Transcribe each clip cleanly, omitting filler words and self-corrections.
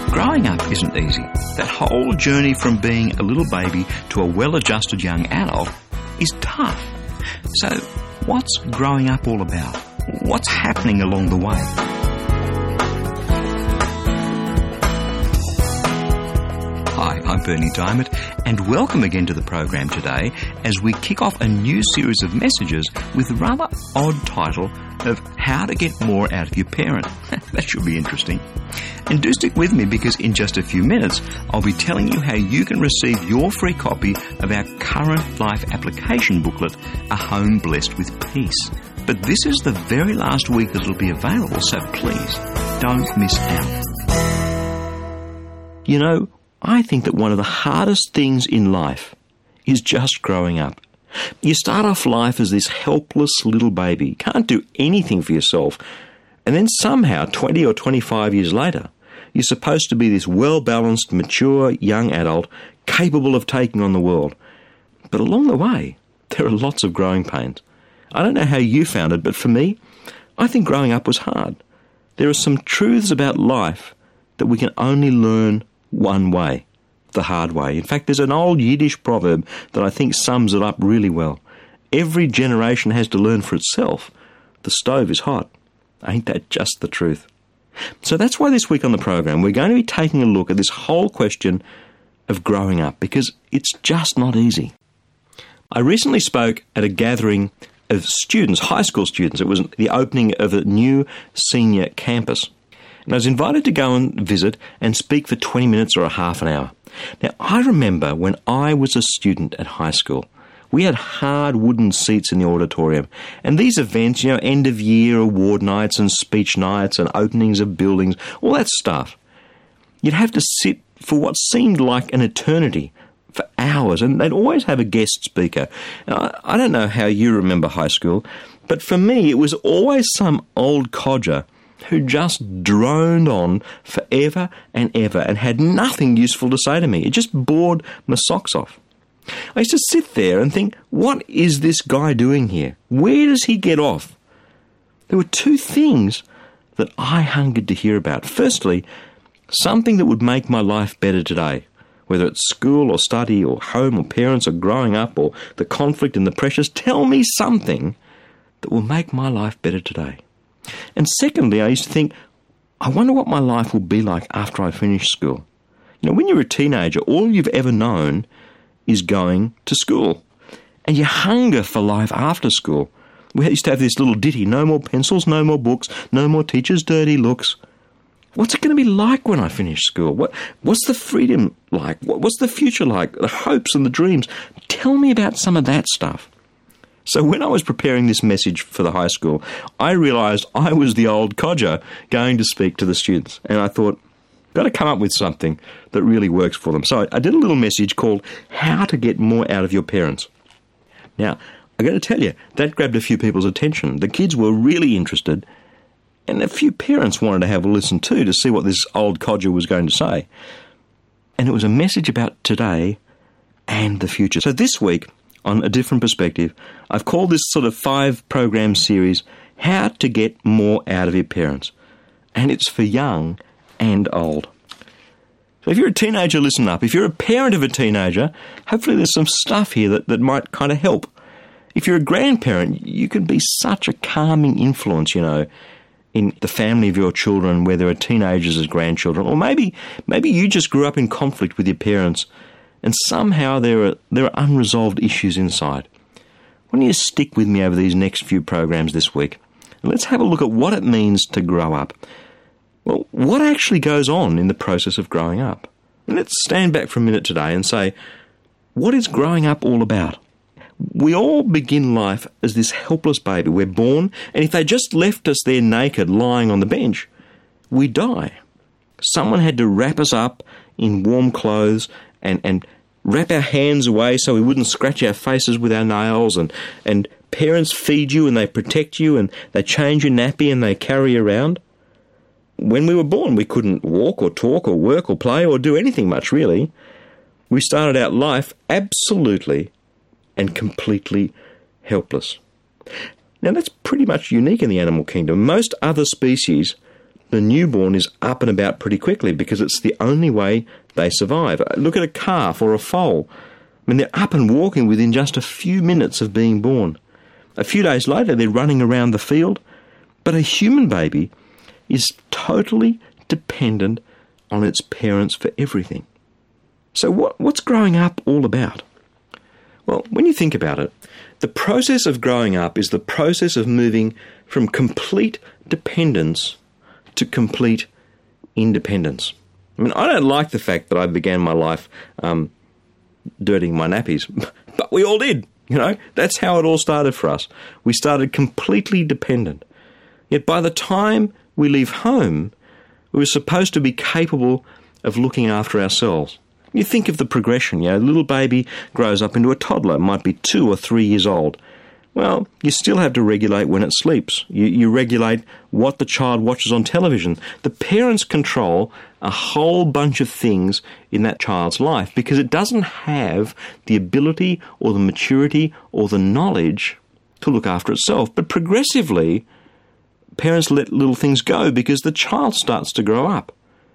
Growing up isn't easy. That whole journey from being a little baby to a well-adjusted young adult is tough. So, what's growing up all about? What's happening along the way? Hi, I'm Bernie Diamond, and welcome again to the program today as we kick off a new series of messages with the rather odd title of How to Get More Out of Your Parent. That should be interesting. And do stick with me because in just a few minutes I'll be telling you how you can receive your free copy of our current life application booklet, A Home Blessed with Peace. But this is the very last week that it'll be available, so please don't miss out. You know, I think that one of the hardest things in life is just growing up. You start off life as this helpless little baby. You can't do anything for yourself. And then somehow, 20 or 25 years later, you're supposed to be this well-balanced, mature, young adult capable of taking on the world. But along the way, there are lots of growing pains. I don't know how you found it, but for me, I think growing up was hard. There are some truths about life that we can only learn one way, the hard way. In fact, there's an old Yiddish proverb that I think sums it up really well. Every generation has to learn for itself. The stove is hot. Ain't that just the truth? So that's why this week on the program we're going to be taking a look at this whole question of growing up, because it's just not easy. I recently spoke at a gathering of students, high school students. It was the opening of a new senior campus. And I was invited to go and visit and speak for 20 minutes or a half an hour. Now, I remember when I was a student at high school, we had hard wooden seats in the auditorium. And these events, end of year award nights and speech nights and openings of buildings, all that stuff, you'd have to sit for what seemed like an eternity for hours, and they'd always have a guest speaker. Now, I don't know how you remember high school, but for me it was always some old codger who just droned on forever and ever and had nothing useful to say to me. It just bored my socks off. I used to sit there and think, what is this guy doing here? Where does he get off? There were two things that I hungered to hear about. Firstly, something that would make my life better today, whether it's school or study or home or parents or growing up or the conflict and the pressures. Tell me something that will make my life better today. And secondly, I used to think, I wonder what my life will be like after I finish school. When you're a teenager, all you've ever known is going to school. And you hunger for life after school. We used to have this little ditty, no more pencils, no more books, no more teachers' dirty looks. What's it going to be like when I finish school? What's the freedom like? What's the future like? The hopes and the dreams. Tell me about some of that stuff. So when I was preparing this message for the high school, I realised I was the old codger going to speak to the students. And I thought, got to come up with something that really works for them. So I did a little message called How to Get More Out of Your Parents. Now, I've got to tell you, that grabbed a few people's attention. The kids were really interested, and a few parents wanted to have a listen too to see what this old codger was going to say. And it was a message about today and the future. So this week, on A Different Perspective, I've called this sort of 5-program series How to Get More Out of Your Parents. And it's for young and old. So if you're a teenager, listen up. If you're a parent of a teenager, hopefully there's some stuff here that might kind of help. If you're a grandparent, you can be such a calming influence, in the family of your children, where there are teenagers as grandchildren. Or maybe you just grew up in conflict with your parents and somehow there are unresolved issues inside. Why don't you stick with me over these next few programs this week? And let's have a look at what it means to grow up. Well, what actually goes on in the process of growing up? And let's stand back for a minute today and say, what is growing up all about? We all begin life as this helpless baby. We're born, and if they just left us there naked, lying on the bench, we die. Someone had to wrap us up in warm clothes and wrap our hands away so we wouldn't scratch our faces with our nails, and parents feed you and they protect you and they change your nappy and they carry you around. When we were born, we couldn't walk or talk or work or play or do anything much, really. We started out life absolutely and completely helpless. Now, that's pretty much unique in the animal kingdom. Most other species the newborn is up and about pretty quickly because it's the only way they survive. Look at a calf or a foal. I mean, they're up and walking within just a few minutes of being born. A few days later, they're running around the field. But a human baby is totally dependent on its parents for everything. So what's growing up all about? Well, when you think about it, the process of growing up is the process of moving from complete dependence to complete independence. I mean, I don't like the fact that I began my life dirtying my nappies, but we all did. You know, that's how it all started for us. We started completely dependent. Yet by the time we leave home, we were supposed to be capable of looking after ourselves. You think of the progression, a little baby grows up into a toddler, might be 2 or 3 years old. Well, you still have to regulate when it sleeps. You regulate what the child watches on television. The parents control a whole bunch of things in that child's life because it doesn't have the ability or the maturity or the knowledge to look after itself. But progressively, parents let little things go because the child starts to grow up.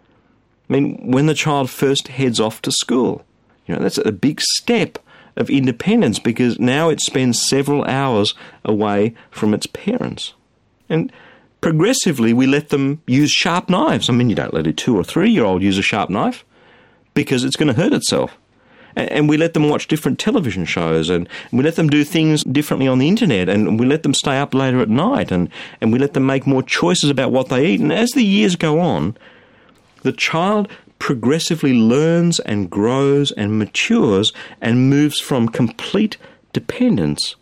I mean, when the child first heads off to school, that's a big step of independence because now it spends several hours away from its parents. And progressively, we let them use sharp knives. I mean, you don't let a 2 or 3-year-old use a sharp knife because it's going to hurt itself. And we let them watch different television shows, and we let them do things differently on the internet, and we let them stay up later at night, and we let them make more choices about what they eat. And as the years go on, the child progressively learns and grows and matures and moves from complete dependence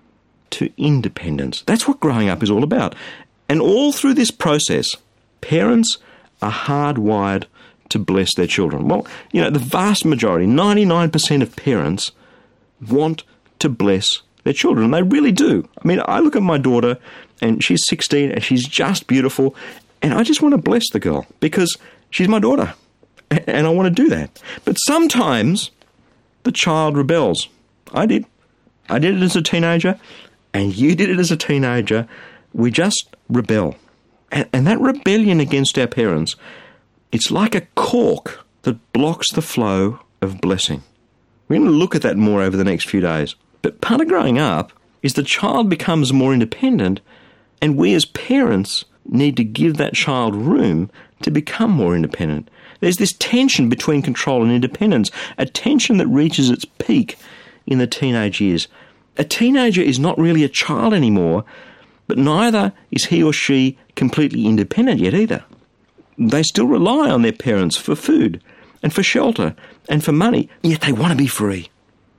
to independence. That's what growing up is all about. And all through this process, parents are hardwired to bless their children. Well, the vast majority, 99% of parents want to bless their children. They really do. I mean, I look at my daughter, and she's 16, and she's just beautiful, and I just want to bless the girl because she's my daughter, and I want to do that. But sometimes the child rebels. I did. I did it as a teenager, and you did it as a teenager. We just rebel. And that rebellion against our parents, it's like a cork that blocks the flow of blessing. We're going to look at that more over the next few days. But part of growing up is the child becomes more independent, and we as parents need to give that child room to become more independent. There's this tension between control and independence, a tension that reaches its peak in the teenage years. A teenager is not really a child anymore, but neither is he or she completely independent yet either. They still rely on their parents for food and for shelter and for money, yet they want to be free.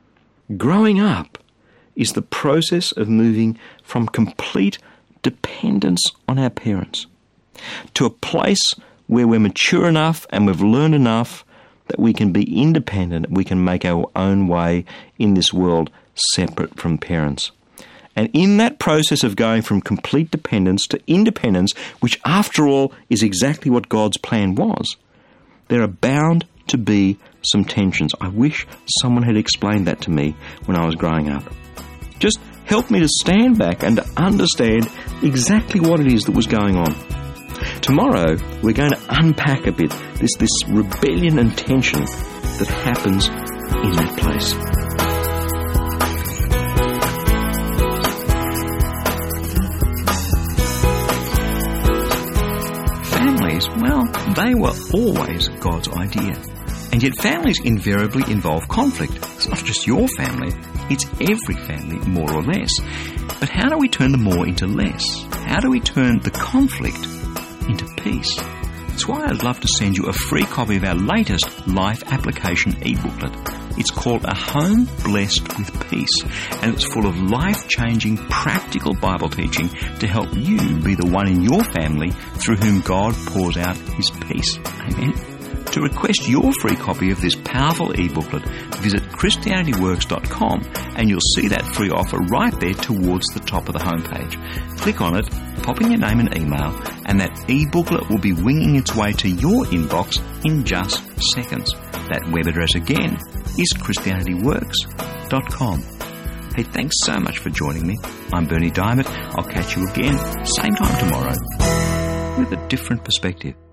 Growing up is the process of moving from complete dependence on our parents to a place where we're mature enough and we've learned enough that we can be independent, we can make our own way in this world separate from parents. And in that process of going from complete dependence to independence, which after all is exactly what God's plan was, there are bound to be some tensions. I wish someone had explained that to me when I was growing up. Just help me to stand back and to understand exactly what it is that was going on. Tomorrow, we're going to unpack a bit this rebellion and tension that happens in that place. Families, well, they were always God's idea. And yet families invariably involve conflict. It's not just your family, it's every family, more or less. But how do we turn the more into less? How do we turn the conflict into peace? That's why I'd love to send you a free copy of our latest life application e-booklet. It's called A Home Blessed with Peace, and it's full of life-changing, practical Bible teaching to help you be the one in your family through whom God pours out His peace. Amen. To request your free copy of this powerful e-booklet, visit ChristianityWorks.com and you'll see that free offer right there towards the top of the homepage. Click on it, pop in your name and email, and that e-booklet will be winging its way to your inbox in just seconds. That web address again is ChristianityWorks.com. Hey, thanks so much for joining me. I'm Bernie Diamond. I'll catch you again, same time tomorrow. with a different perspective.